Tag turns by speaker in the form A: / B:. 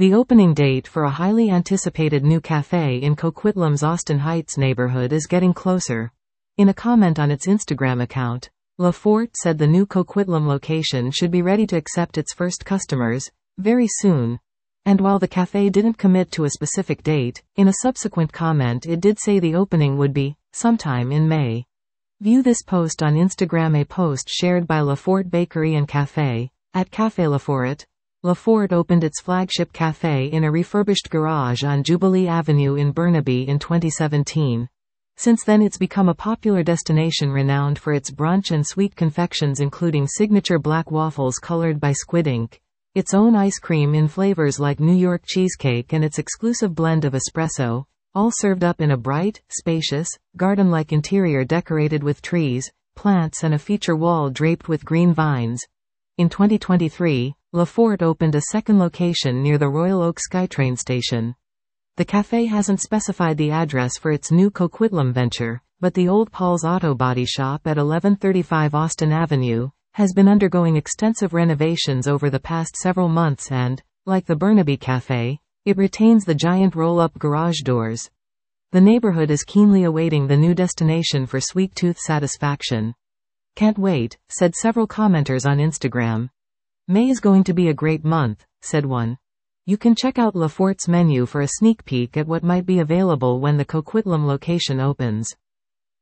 A: The opening date for a highly anticipated new cafe in Coquitlam's Austin Heights neighborhood is getting closer. In a comment on its Instagram account, Lafort said the new Coquitlam location should be ready to accept its first customers very soon. And while the cafe didn't commit to a specific date, in a subsequent comment it did say the opening would be sometime in May. View this post on Instagram. A post shared by Lafort Bakery and Cafe at Café Lafort. Lafort opened its flagship cafe in a refurbished garage on Jubilee Avenue in Burnaby in 2017. Since then it's become a popular destination renowned for its brunch and sweet confections, including signature black waffles colored by squid ink, its own ice cream in flavors like New York cheesecake, and its exclusive blend of espresso, all served up in a bright, spacious, garden-like interior decorated with trees, plants, and a feature wall draped with green vines. In 2023, Lafort opened a second location near the Royal Oak SkyTrain station. The cafe hasn't specified the address for its new Coquitlam venture, but the Old Paul's Auto Body Shop at 1135 Austin Avenue has been undergoing extensive renovations over the past several months and, like the Burnaby Cafe, it retains the giant roll-up garage doors. The neighborhood is keenly awaiting the new destination for sweet tooth satisfaction. "Can't wait," said several commenters on Instagram. "May is going to be a great month," said one. You can check out Lafort's menu for a sneak peek at what might be available when the Coquitlam location opens.